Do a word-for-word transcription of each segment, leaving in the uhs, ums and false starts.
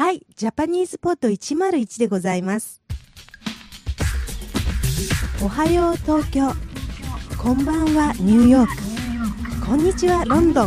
はい、ジャパニーズポットいちまるいちでございます。おはよう東京、こんばんはニューヨーク、こんにちはロンドン。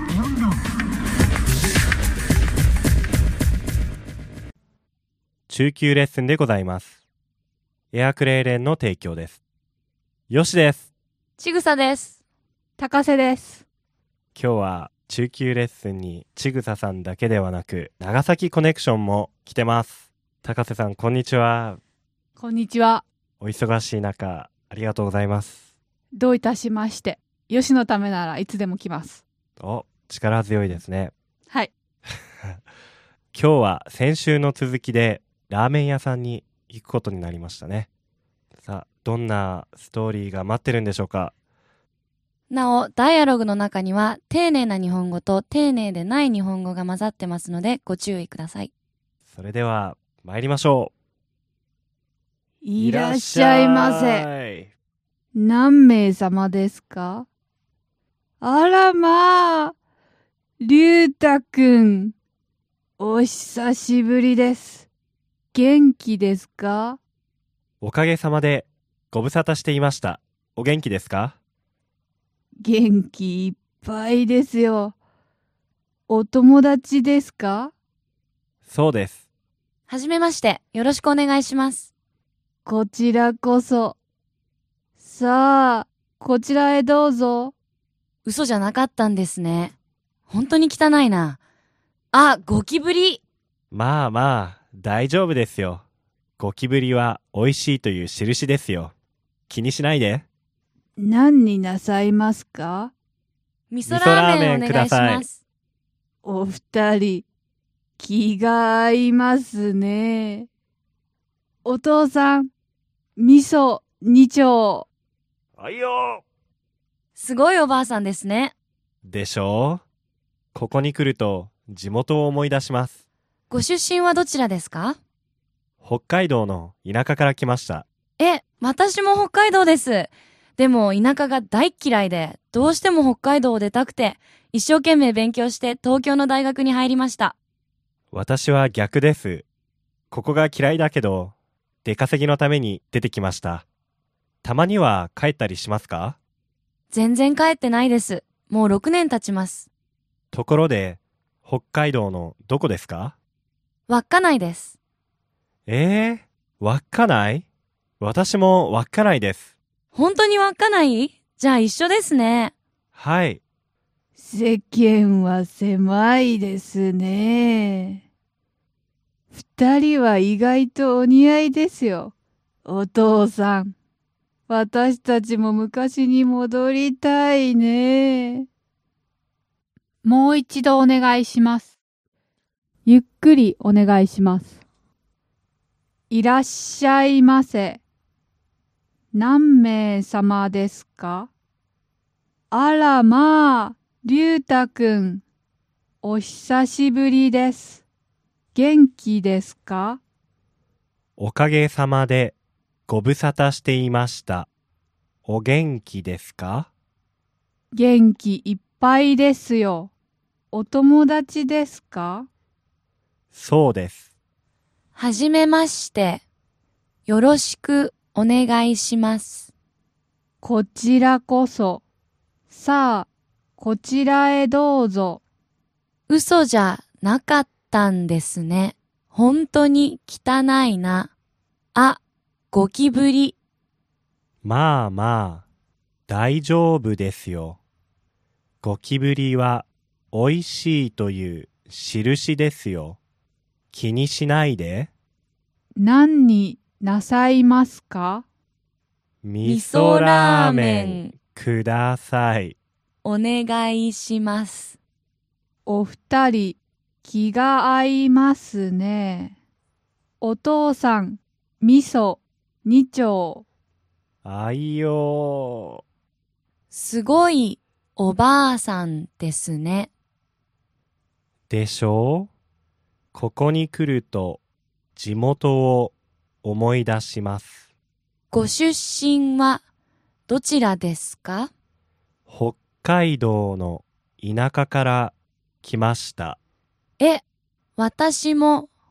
中級レッスンでございます。エアクレーレンの提供です。よしです。 ちぐさです。 高瀬です。 今日は中級レッスンにちぐささんだけではなく長崎コネクションも来てます。高瀬さん、こんにちは。 こんにちは。 お忙しい中ありがとうございます。 どういたしまして。よしのためならいつでも来ます。 お、力強いですね。 はい。 今日は先週の続きでラーメン屋さんに行くことになりましたね。さあ、どんなストーリーが待ってるんでしょうか。 なお、ダイアログの中には丁寧な日本語と丁寧でない日本語が混ざってますのでご注意ください。 それでは参りましょう。 いらっしゃいませ。何名様ですか？あらまあ、りゅうたくん、お久しぶりです。元気ですか？ おかげさまでご無沙汰していました。お元気ですか？ 元気いっぱいですよ。お友達ですか？ そうです。 はじめまして、よろしくお願いします。 こちらこそ。さあ、こちらへどうぞ。 嘘じゃなかったんですね。本当に汚いな。あ、ゴキブリ。 まあまあ、大丈夫ですよ。ゴキブリは美味しいという印ですよ。気にしないで。 何になさいますか？ 味噌ラーメンお願いします。 お二人、気が合いますね。お父さん、味噌二丁。 はいよ。 すごいおばあさんですね。 でしょう？ここに来ると地元を思い出します。 ご出身はどちらですか？ 北海道の田舎から来ました。 え、私も北海道です。でも田舎が大嫌いで、どうしても北海道を出たくて、一生懸命勉強して東京の大学に入りました。 私は逆です。ここが嫌いだけど、出稼ぎのために出てきました。たまには帰ったりしますか？ 全然帰ってないです。もうろくねん経ちます。 ところで、北海道のどこですか？ 稚内です。 えー、稚内？私も稚内です。 本当に稚内？じゃあ一緒ですね。 はい。 世間は狭いですね。二人は意外とお似合いですよ。お父さん、私たちも昔に戻りたいね。もう一度お願いします。ゆっくりお願いします。いらっしゃいませ。何名様ですか？あらまあ、りゅうたくん、お久しぶりです。元気ですか？ おかげさまでご無沙汰していました。お元気ですか？ 元気いっぱいですよ。お友達ですか？ そうです。 はじめまして。よろしくお願いします。 こちらこそ。さあ、こちらへどうぞ。 嘘じゃなかったんですね。本当に汚いな。あ、ゴキブリ。 まあまあ、大丈夫ですよ。ゴキブリは美味しいという印ですよ。気にしないで。 何になさいますか？ 味噌ラーメンください。 お願いします。 お二人、気が合いますね。お父さん、味噌二丁。 あいよー。 すごいおばあさんですね。 でしょう？ここに来ると地元を思い出します。 ご出身はどちらですか？ 北海道の田舎から来ました。 え、私も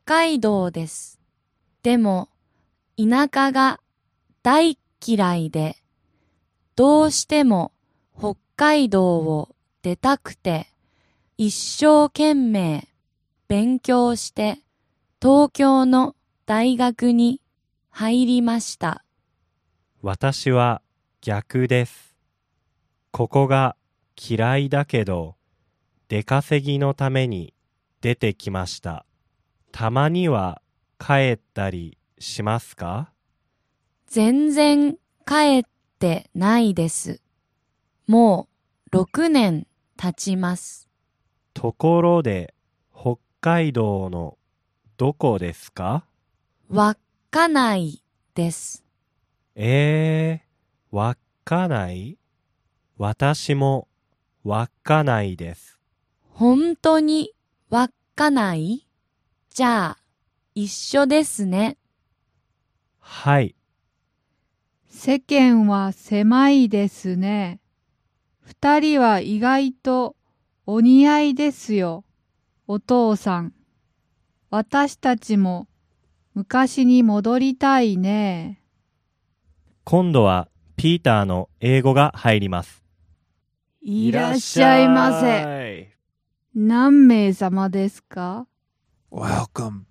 海道です。でも、田舎が大嫌いで、どうしても北海道を出たくて、一生懸命勉強して東京の大学に入りました。 私は逆です。ここが嫌いだけど、出稼ぎのために出てきました。たまには帰ったりしますか？ 全然帰ってないです。もうろくねん経ちます。 ところで、北海道のどこですか？ 稚内です。 えー、稚内？私も稚内です。 本当に稚内？じゃあ、一緒ですね。 はい。 世間は狭いですね。二人は意外とお似合いですよ、お父さん。私たちも昔に戻りたいね。 今度はピーターの英語が入ります。 いらっしゃいませ。何名様ですか？ Welcome.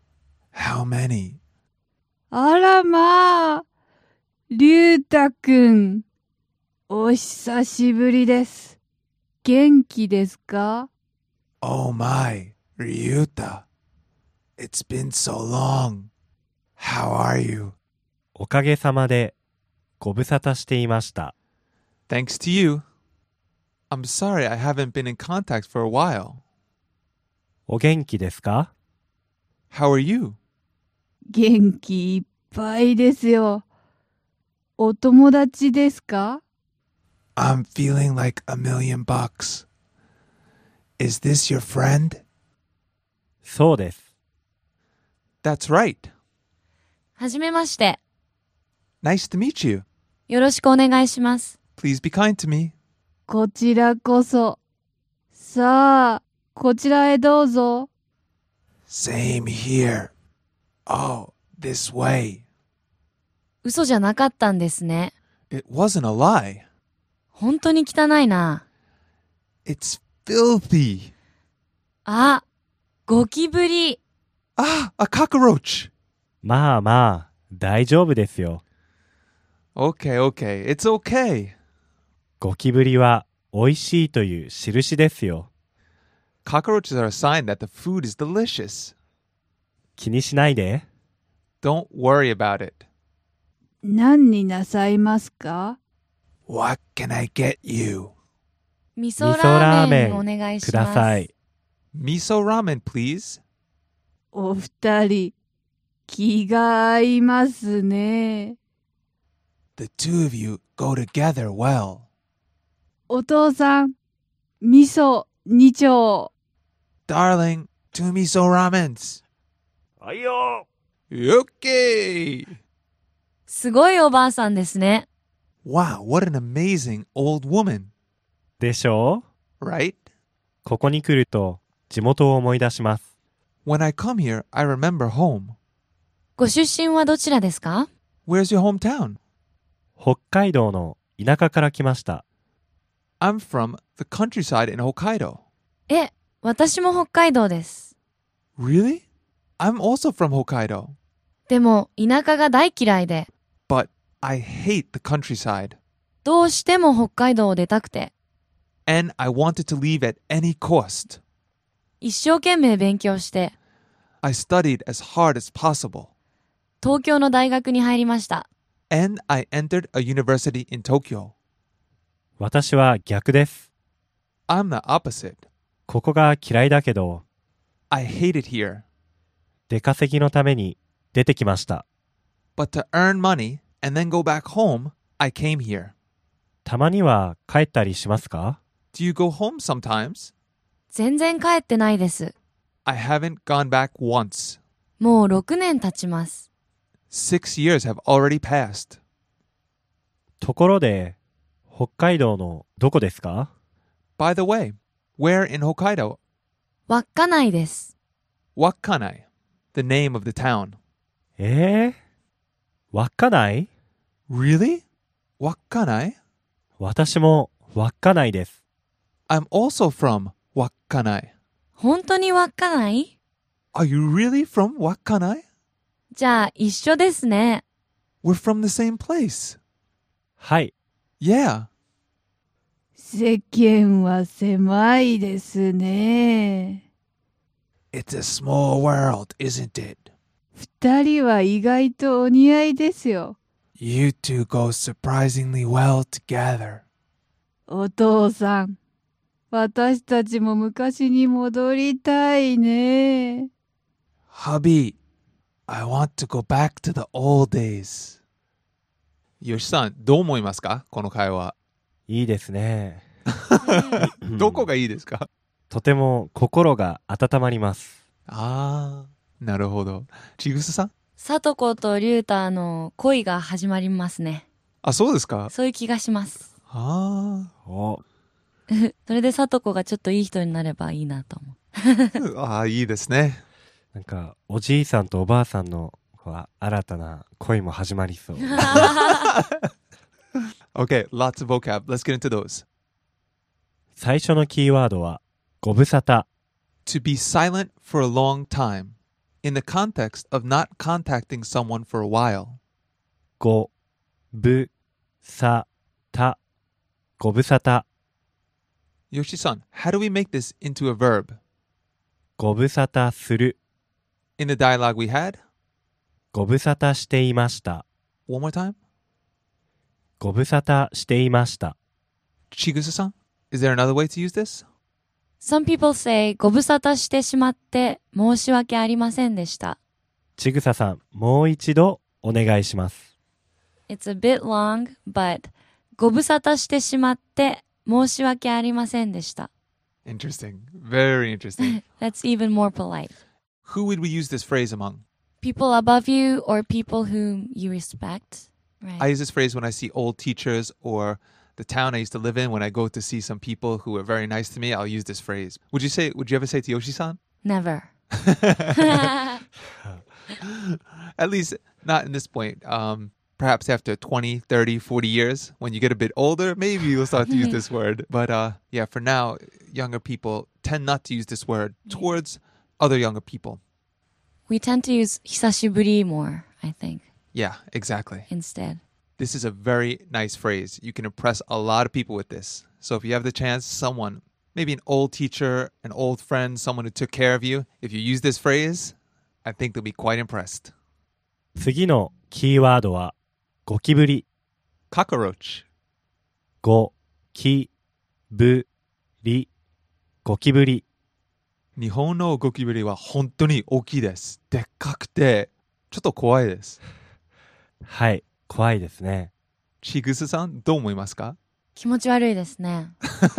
How many? あらまあ、りゅうたくん。お久しぶりです。元気ですか？ Oh my, Ryuta. It's been so long. How are you? おかげさまでご無沙汰していました。 Thanks to you. I'm sorry I haven't been in contact for a while. お元気ですか？ How are you? 元気いっぱいですよ。お友達ですか？ I'm feeling like a million bucks. Is this your friend? そうです。 That's right. はじめまして。 Nice to meet you. よろしくお願いします。 Please be kind to me. こちらこそ。さあ、こちらへどうぞ。 Same here. Oh, this way. 嘘じゃなかったんですね。 It wasn't a lie. 本当に汚いな。 It's filthy. あ、ゴキブリ。 Ah, a cockroach. まあまあ、大丈夫ですよ。 Okay, okay. It's okay. ゴキブリは美味しいという印ですよ。 Cockroaches are a sign that the food is delicious. 気にしないで。 Don't worry about it. 何になさいますか？ What can I get you? 味噌ラーメンお願いします。 ください。 Miso ramen, please. お二人、気が合いますね。 The two of you go together well. お父さん、味噌二丁。 Darling, two miso ramens. はいよ。 Okay. すごいおばあさんですね。 Wow, what an amazing old woman. でしょう？ Right? ここに来ると地元を思い出します。 When I come here, I remember home. ご出身はどちらですか？ Where's your hometown? 北海道の田舎から来ました。 I'm from the countryside in Hokkaido. え、私も北海道です。 Really? I'm also from Hokkaido. でも、田舎が大嫌いで、 But I hate the countryside. どうしても北海道を出たくて、 And I wanted to leave at any cost. 一生懸命勉強して、 I studied as hard as possible. 東京の大学に入りました。 And I entered a university in Tokyo. 私は逆です。 I'm the opposite. ここが嫌いだけど、 I hate it here. 出稼ぎのために出てきました。 But to earn money and then go back home, I came here. たまには帰ったりしますか？ Do you go home sometimes? 全然帰ってないです。 I haven't gone back once. もうろくねん経ちます。 Six years have already passed. ところで、北海道のどこですか？ By the way, where in Hokkaido? 稚内です。 Wakkanai. the name of the town. えー、稚内？ Really? Wakkanai? 私も稚内です。 I'm also from Wakkanai. 本当に稚内？ Are you really from Wakkanai? じゃあ一緒ですね。 We're from the same place. はい。 Yeah. 世間は狭いですね。 It's a small world, isn't it? 二人は意外とお似合いですよ。 You two go surprisingly well together. お父さん、私たちも昔に戻りたいね。 Hubby, I want to go back to the old days. よしさん、どう思いますか？この会話。 いいですね。 どこがいいですか？ とても心が温まります。 ああ、なるほど。ちぐすさん？ さとことりゅうたの恋が始まりますね。 あ、そうですか？ そういう気がします。 あお、 それでさとこがちょっといい人になればいいなと思う。 あ。ああ、いいですね。 なんかおじいさんとおばあさんの新たな恋も始まりそう。 Okay, lots of vocab. Let's get into those. 最初のキーワードはご無沙汰。 To be silent for a long time. In the context of not contacting someone for a while. ごぶさた。ご無沙汰。 Yoshi-san, how do we make this into a verb? ご無沙汰する。 In the dialogue we had? ご無沙汰していました。 One more time? ご無沙汰していました。 Chigusa-san, is there another way to use this? Some people say ご無沙汰してしまって申し訳ありませんでした。 ちぐささん、もう一度お願いします。 It's a bit long, but ご無沙汰してしまって申し訳ありませんでした。 Interesting. Very interesting. That's even more polite. Who would we use this phrase among? People above you or people whom you respect, right? I use this phrase when I see old teachers or the town I used to live in. When I go to see some people who are very nice to me, I'll use this phrase. Would you say? Would you ever say to Yoshi-san? Never. At least not in this point. Um, perhaps after twenty, thirty, forty years, when you get a bit older, maybe you'll start to use this word. But uh, yeah, for now, younger people tend not to use this word towards other younger people. We tend to use 久しぶり more, I think, Yeah, exactly. instead. This is a very nice phrase. You can impress a lot of people with this. So if you have the chance, someone, maybe an old teacher, an old friend, someone who took care of you, if you use this phrase, I think they'll be quite impressed. 次のキーワードはゴキブリ。 Cockroach. ゴキブリ。ゴキブリ。 日本のゴキブリは本当に大きいです。でっかくて、ちょっと怖いです。 はい、怖いですね。 ちぐすさん、どう思いますか？ 気持ち悪いですね。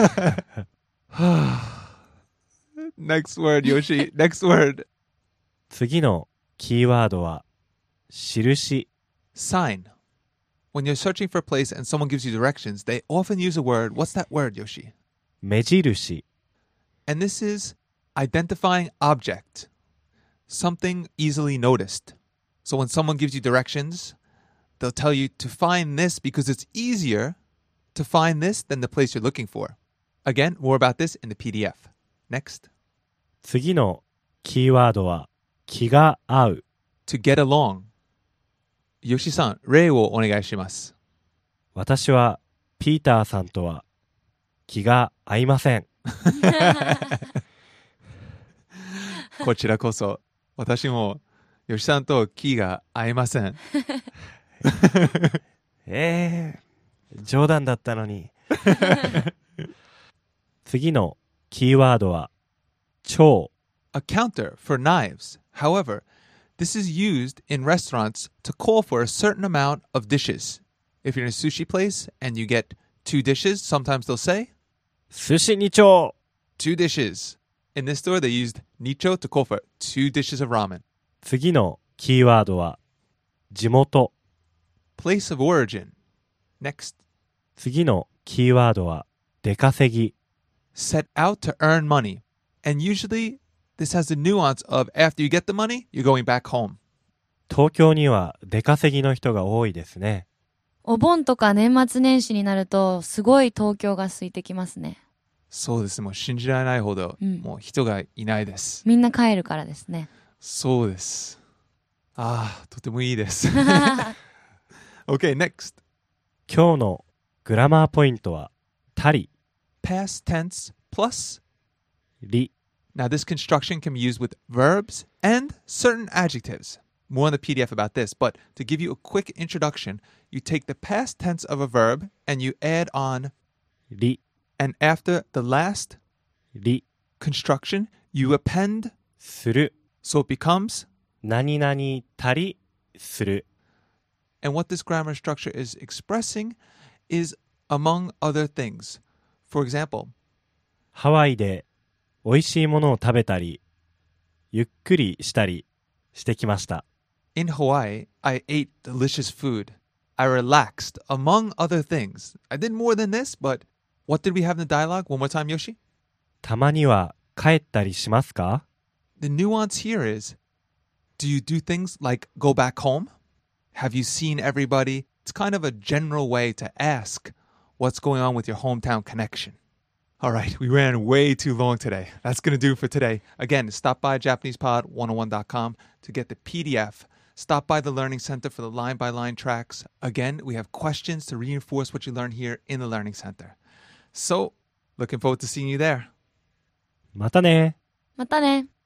Next word, Yoshi. Next word. 次のキーワードは印。 Sign. When you're searching for a place and someone gives you directions, they often use a word. What's that word, Yoshi? 目印。 And this is identifying object. Something easily noticed. So when someone gives you directions, they'll tell you to find this because it's easier to find this than the place you're looking for. Again, more about this in the P D F. Next. 次のキーワードは気が合う。 To get along. Yoshi-san, 例をお願いします。 私はピーターさんとは気が合いません。 こちらこそ、私もヨシさんと気が合いません。 えー、冗談だったのに。次のキーワードは超。 A counter for knives. However, this is used in restaurants to call for a certain amount of dishes. If you're in a sushi place and you get two dishes, sometimes they'll say, 寿司に丁。 two dishes. In this store, they used nicho to call for two dishes of ramen. 次のキーワードは地元。 Place of origin. Next. 次のキーワードは出稼ぎ。 Set out to earn money. And usually, this has the nuance of after you get the money, you're going back home. 東京には出稼ぎの人が多いですね。 お盆とか年末年始になると、すごい東京が空いてきますね。 そうです。もう信じられないほど、 うんもう人がいないです。 みんな帰るからですね。 そうです。ああ、とてもいいです。Okay, next. 今日のグラマーポイントは、たり、 Past tense plus. り、 Now, this construction can be used with verbs and certain adjectives. More on the P D F about this, but to give you a quick introduction, you take the past tense of a verb and you add on, り、 and after the last り、 construction, you append, する、 so it becomes. 何々たり、する。 And what this grammar structure is expressing is, among other things. For example, ハワイで美味しいものを食べたり、ゆっくりしたりしてきました。 in Hawaii, I ate delicious food. I relaxed, among other things. I did more than this, but what did we have in the dialogue? One more time, Yoshi. たまには帰ったりしますか？ The nuance here is, do you do things like go back home? Have you seen everybody? It's kind of a general way to ask what's going on with your hometown connection. All right, we ran way too long today. That's going to do for today. Again, stop by Japanese Pod one oh one dot com to get the P D F. Stop by the Learning Center for the line-by-line tracks. Again, we have questions to reinforce what you learn here in the Learning Center. So, looking forward to seeing you there. またね。 またね。